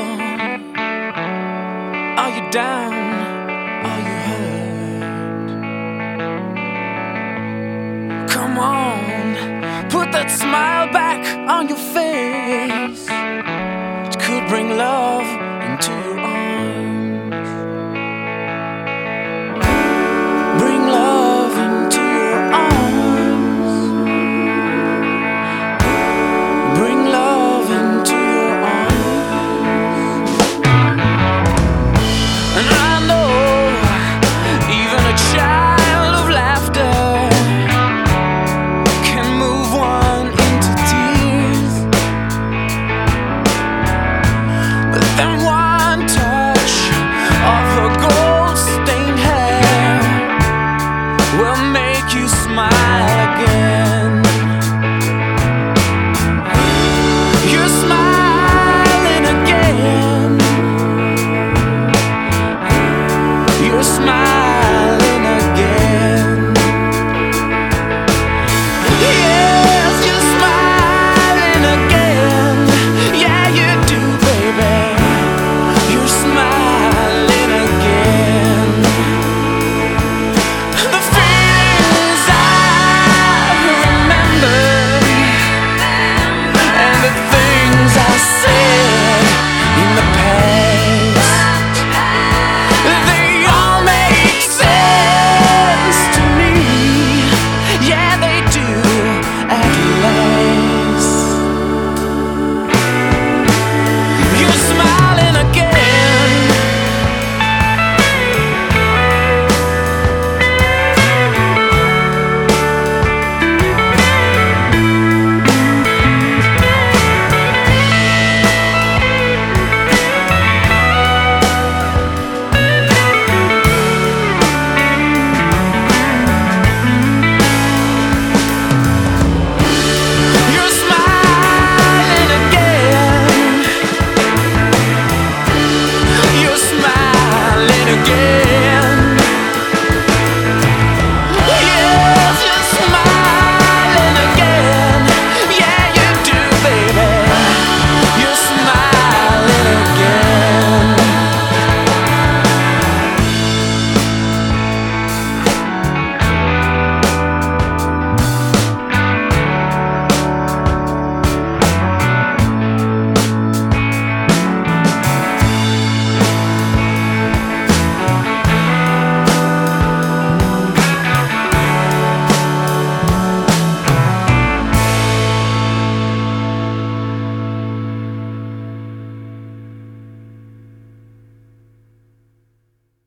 on? Are you down? Are you hurt? Come on, put that smile back on your face. It could bring love into your arms. Bring love into your arms. Bring love into your arms. And I know even a child of laughter can move one into tears. But then what?